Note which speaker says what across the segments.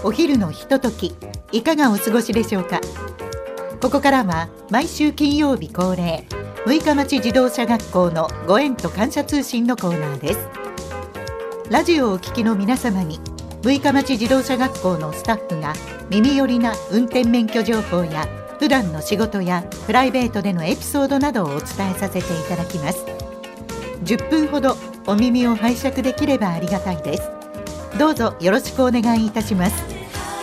Speaker 1: お昼のひととき、いかがお過ごしでしょうか。ここからは毎週金曜日恒例、六日町自動車学校のご縁と感謝通信のコーナーです。ラジオをお聞きの皆様に、六日町自動車学校のスタッフが耳寄りな運転免許情報や普段の仕事やプライベートでのエピソードなどをお伝えさせていただきます。10分ほどお耳を拝借できればありがたいです。どうぞよろしくお願いいたします。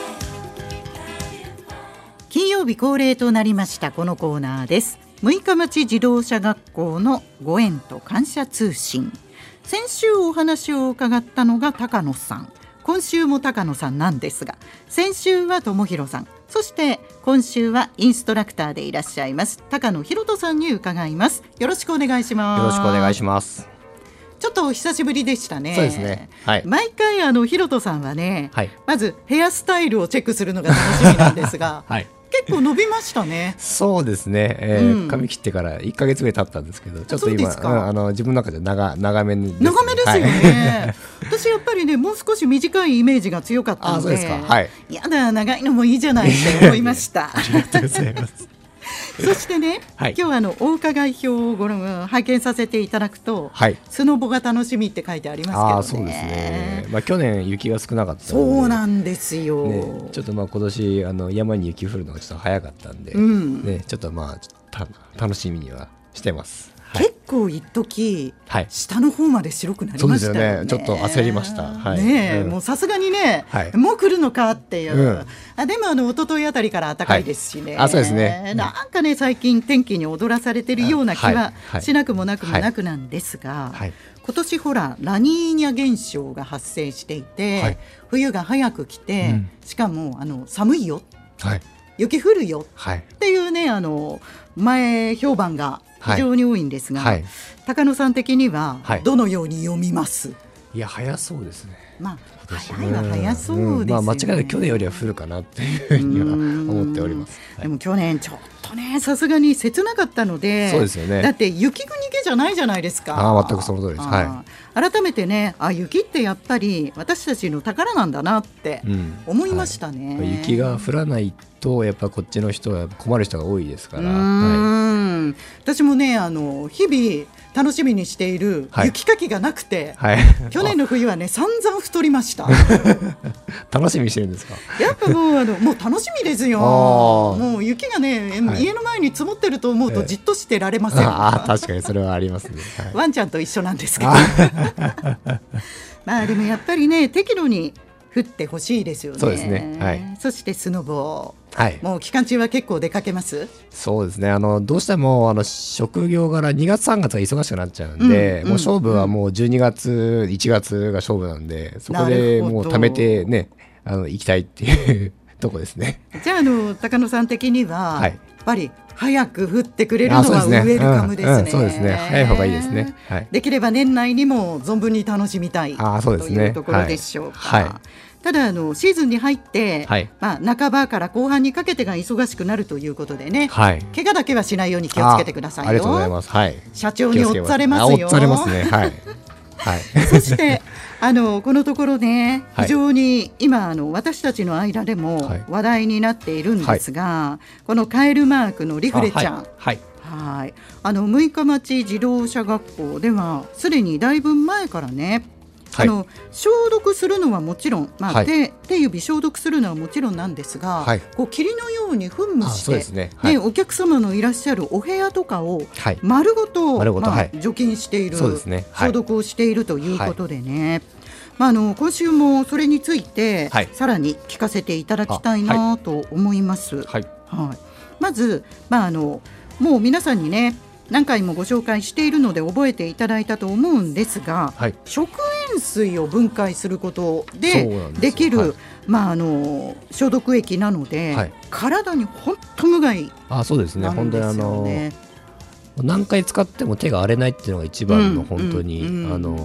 Speaker 1: 金曜日恒例となりましたこのコーナーです。六日町自動車学校のご縁と感謝通信。先週お話を伺ったのが高野さん、今週も高野さんなんですが、先週は友弘さん、そして今週はインストラクターでいらっしゃいます高野博人さんに伺います。よろしくお願いします。
Speaker 2: よろしくお願いします。
Speaker 1: ちょっとお久しぶりでしたね。
Speaker 2: そうですね、はい、
Speaker 1: 毎回博人さんはね、
Speaker 2: はい、
Speaker 1: まずヘアスタイルをチェックするのが楽しみなんですが、はい、結構伸びましたね。
Speaker 2: そうですね、髪切ってから1ヶ月ぐらい経ったんですけど、ちょっと今、自分の中で長めですね。
Speaker 1: 長めですよね、はい、私やっぱりね、もう少し短いイメージが強かったので、
Speaker 2: そうですか、はい、
Speaker 1: やだ、長いのもいいじゃないって思いました
Speaker 2: ありがとうございます
Speaker 1: そしてね、はい、今日お伺い表を拝見させていただくと、はい、スノボが楽しみって書いてありますけどね。
Speaker 2: そうですね、去年雪が少なかったので、
Speaker 1: そうなんですよ、
Speaker 2: ね、ちょっと今年山に雪降るのがちょっと早かったんで、ね、ちょっと楽しみにはしてます。
Speaker 1: はい、結構一時、はい、下の方まで白くなりましたよね。
Speaker 2: そうですよね、ちょっと焦りました、はい、
Speaker 1: ね、もうさすがにね、はい、もう来るのかっていう、でも一昨日あたりから暖かいですしね、
Speaker 2: はい、そうですね、
Speaker 1: なんかね、最近天気に踊らされてるような気はしなくもなくもなくなんですが、今年ほらラニーニャ現象が発生していて、冬が早く来て、しかも寒いよ、雪降るよっていうね、前評判が非常に多いんですが、高野さん的にはどのように読みます？
Speaker 2: いや、早そうですね。
Speaker 1: 早いは早そうですよね。
Speaker 2: 間違いなく去年よりは降るかなっていうふうには思っております。
Speaker 1: でも去年ちょっとね、さすがに切なかったので、
Speaker 2: そうですよね、
Speaker 1: だって雪国家じゃないじゃないですか。
Speaker 2: 全くその通りです。
Speaker 1: 改めてね、雪ってやっぱり私たちの宝なんだなって思いましたね。
Speaker 2: 雪が降らないとやっぱこっちの人は困る人が多いですから。
Speaker 1: 私もね、日々楽しみにしている雪かきがなくて、去年の冬はね、散々太りました
Speaker 2: 楽しみにしてるんですか？
Speaker 1: やっぱもう楽しみですよ。もう雪がね、家の前に積もってると思うとじっとしてられません。
Speaker 2: 確かにそれはありますね、
Speaker 1: ワンちゃんと一緒なんですけどでもやっぱりね、適度に降ってほしいですよね。
Speaker 2: そうですね、
Speaker 1: そしてスノボ、もう期間中は結構出かけます？
Speaker 2: そうですね、どうしても職業柄2月3月が忙しくなっちゃうんで、もう勝負はもう12月1月が勝負なんで、そこでもう貯めてね、行きたいっていうとこですね。
Speaker 1: じゃあ高野さん的には、やっぱり早く降ってくれるのはウェルカムですね。
Speaker 2: そうですね、早い方がいいですね。
Speaker 1: できれば年内にも存分に楽しみたいというところでしょうか。ただシーズンに入って、半ばから後半にかけてが忙しくなるということでね、怪我だけはしないように気をつけてくださいよ。
Speaker 2: ありがとうございます。
Speaker 1: 社長に追っされますよ。
Speaker 2: 追っされますね。
Speaker 1: そしてこのところね、非常に今私たちの間でも話題になっているんですが、このカエルマークのリフレちゃん、六日町自動車学校ではすでにだいぶ前からね、消毒するのはもちろん、手指消毒するのはもちろんなんですが、こう霧のように噴霧して、お客様のいらっしゃるお部屋とかを丸ごと、除菌している、消毒をしているということでね、今週もそれについて、さらに聞かせていただきたいなと思います。まず、もう皆さんにね、何回もご紹介しているので覚えていただいたと思うんですが、食塩水を分解することでできる、消毒液なので、体に本当無害なんですよね。そうですね、本当に
Speaker 2: 何回使っても手が荒れないっていうのが一番の本当に、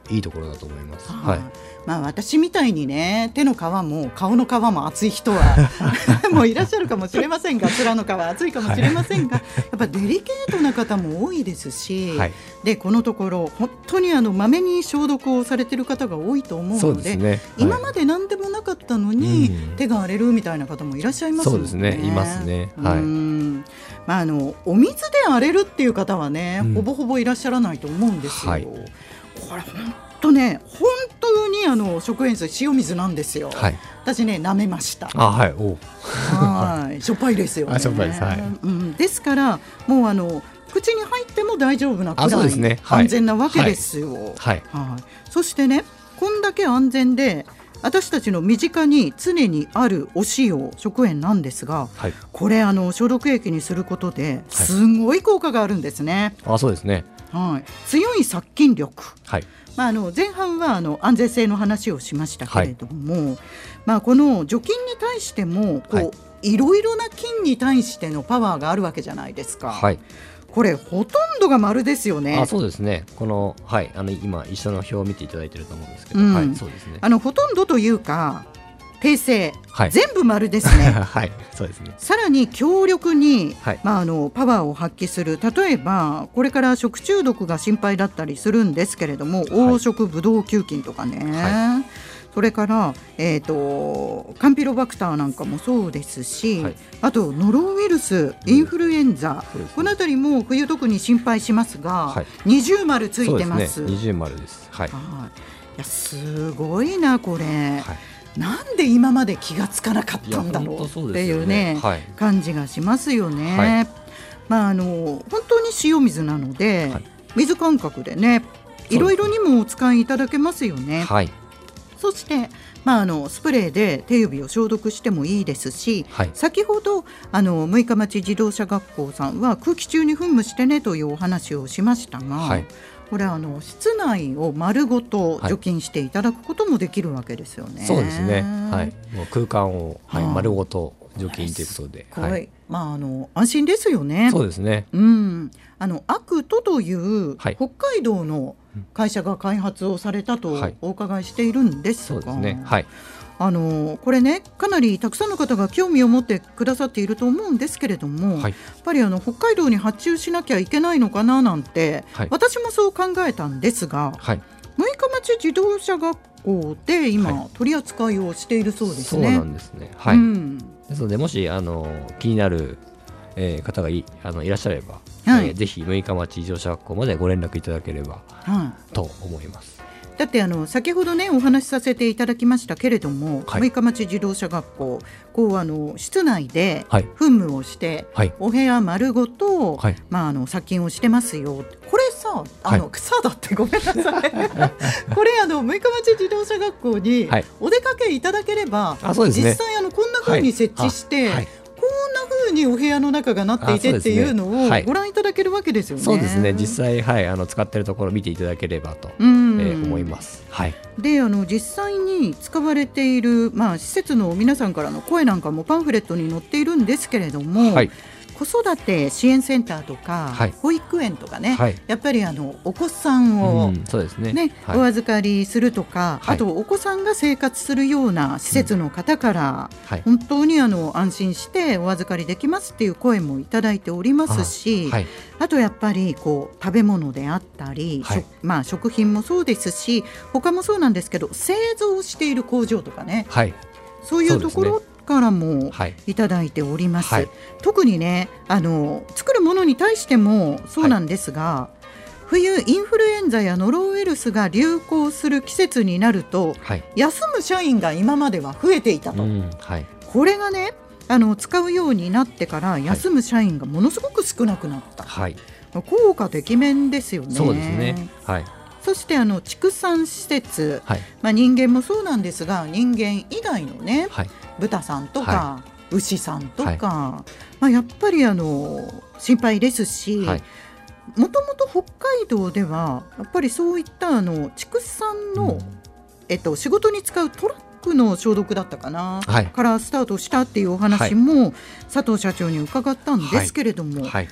Speaker 2: いいところだと思います。
Speaker 1: まあ、私みたいにね手の皮も顔の皮も厚い人はもういらっしゃるかもしれませんが面の皮厚いかもしれませんが、やっぱデリケートな方も多いですし、でこのところ本当にまめに消毒をされている方が多いと思うので、今まで何でもなかったのに手が荒れるみたいな方もいらっしゃいますもんね。
Speaker 2: そうですね、いますね。
Speaker 1: まあ、お水で荒れるっていう方はね、ほぼほぼいらっしゃらないと思うんですよ。これ本当に食塩水塩水なんですよ。私ね舐めました。しょっぱいですよね。ですからもう口に入っても大丈夫なくらい安全なわけですよ。そしてねこんだけ安全で私たちの身近に常にあるお塩食塩なんですが、これ消毒液にすることですごい効果があるんですね。
Speaker 2: そうですね。
Speaker 1: 強い殺菌力、前半は安全性の話をしましたけれども、この除菌に対してもいろいろな菌に対してのパワーがあるわけじゃないですか。これほとんどが丸ですよね。
Speaker 2: そうですね。この、今一緒の表を見ていただいていると思うんですけど、そうですね。
Speaker 1: ほとんどというか訂正、全部丸ですね。
Speaker 2: そうですね。
Speaker 1: さらに強力に、パワーを発揮する。例えばこれから食中毒が心配だったりするんですけれども、黄色ブドウ球菌とかね、それから、カンピロバクターなんかもそうですし、あとノロウイルス、インフルエンザ、このあたりも冬特に心配しますが、二重丸ついてます。
Speaker 2: 二重丸です。
Speaker 1: いやすごいなこれ。なんで今まで気がつかなかったんだろうっていうね感じがしますよね。本当に塩水なので、水感覚でねいろいろにもお使いいただけますよね。そして、スプレーで手指を消毒してもいいですし、先ほど六日町自動車学校さんは空気中に噴霧してねというお話をしましたが、これ室内を丸ごと除菌していただくこともできるわけですよね。
Speaker 2: そうですね。もう空間を、丸ごと除菌ということで、
Speaker 1: 安心ですよね。
Speaker 2: そうですね。
Speaker 1: アクトという北海道の会社が開発をされたとお伺いしているんですが、これねかなりたくさんの方が興味を持ってくださっていると思うんですけれども、やっぱり北海道に発注しなきゃいけないのかななんて、私もそう考えたんですが、六日町自動車学校で今、取り扱いをしているそうですね。
Speaker 2: そうなんですね。ですのでもし気になる方がいらっしゃれば、ぜひ六日町自動車学校までご連絡いただければと思います。
Speaker 1: だって先ほどねお話しさせていただきましたけれども、六日町自動車学校室内で噴霧をして、お部屋丸ごと、殺菌をしてますよ。これさ草だってごめんなさいこれ六日町自動車学校にお出かけいただければ、実際こんな風に設置して、こんな風にお部屋の中がなっていてっていうのをご覧いただけるわけですよね。
Speaker 2: そうですね。実際、使っているところを見ていただければと思います。
Speaker 1: で実際に使われている、施設の皆さんからの声なんかもパンフレットに載っているんですけれども、子育て支援センターとか、保育園とかね、やっぱりお子さんを、お預かりするとか、あとお子さんが生活するような施設の方から、本当に安心してお預かりできますっていう声もいただいておりますし、あとやっぱり食べ物であったり、食品もそうですし他もそうなんですけど、製造している工場とかね、そういうところからもいただいております。特にね作るものに対してもそうなんですが、冬インフルエンザやノロウイルスが流行する季節になると、休む社員が今までは増えていたと、これがね使うようになってから休む社員がものすごく少なくなった、効果てきめんですよね。
Speaker 2: そうですね。
Speaker 1: そして畜産施設、人間もそうなんですが、人間以外のね、豚さんとか、牛さんとか、やっぱり心配ですし、もともと北海道ではやっぱりそういった畜産の、仕事に使うトラックの消毒だったかな、からスタートしたっていうお話も、佐藤社長に伺ったんですけれども、そも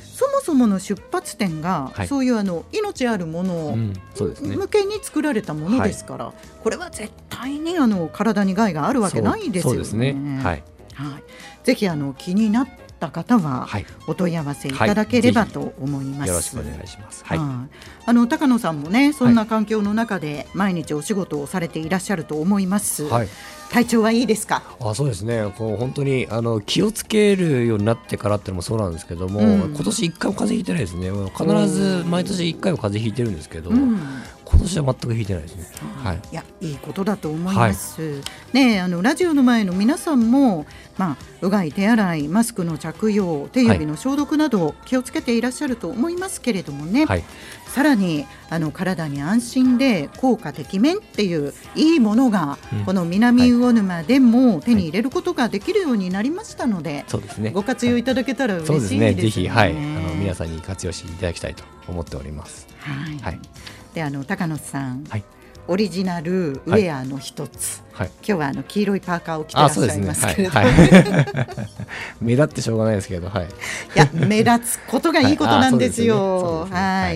Speaker 1: そもの出発点が、そういう命あるもの向けに作られたものですから、これは絶対に体に害があるわけないですよね。
Speaker 2: そうですね。
Speaker 1: ぜひ気になった方はお問い合わせいただければと思います。
Speaker 2: よろしくお願いします。
Speaker 1: 高野さんもね、そんな環境の中で毎日お仕事をされていらっしゃると思います。体調はいいですか？
Speaker 2: そうですね。本当に気をつけるようになってからってのもそうなんですけども、今年1回も風邪ひいてないですね。必ず毎年1回は風邪ひいてるんですけど、今年は全くひいてないですね。
Speaker 1: いや、いいことだと思います。ラジオの前の皆さんも、うがい、手洗い、マスクの着用、手指の消毒など気をつけていらっしゃると思いますけれどもね、さらに体に安心で効果てきめんっていういいものが、この南魚沼でも手に入れることができるようになりましたので、ご活用いただけたら嬉しいですね。
Speaker 2: ぜひ、皆さんに活用していただきたいと思っております。
Speaker 1: で高野さん、オリジナルウェアの一つ、今日は黄色いパーカーを着てらっしゃいますけれども、
Speaker 2: 目立ってしょうがないですけど、い
Speaker 1: や目立つことがいいことなんですよ。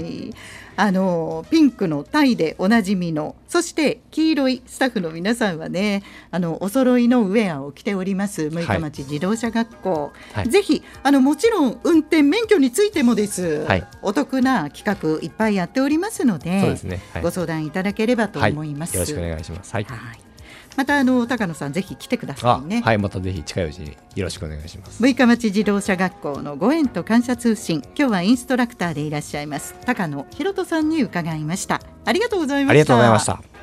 Speaker 1: ピンクのタイでおなじみの、そして黄色いスタッフの皆さんはね、お揃いのウェアを着ております六日町自動車学校、ぜひもちろん運転免許についてもです、お得な企画いっぱいやっておりますので、ご相談いただければと思います。
Speaker 2: よろしくお願いします。
Speaker 1: また高野さん、ぜひ来てくださいね。
Speaker 2: またぜひ近いうちによろしくお願いします。
Speaker 1: 六日町自動車学校のご縁と感謝通信、今日はインストラクターでいらっしゃいます高野博人さんに伺いました。ありがとうございました。
Speaker 2: ありがとうございました。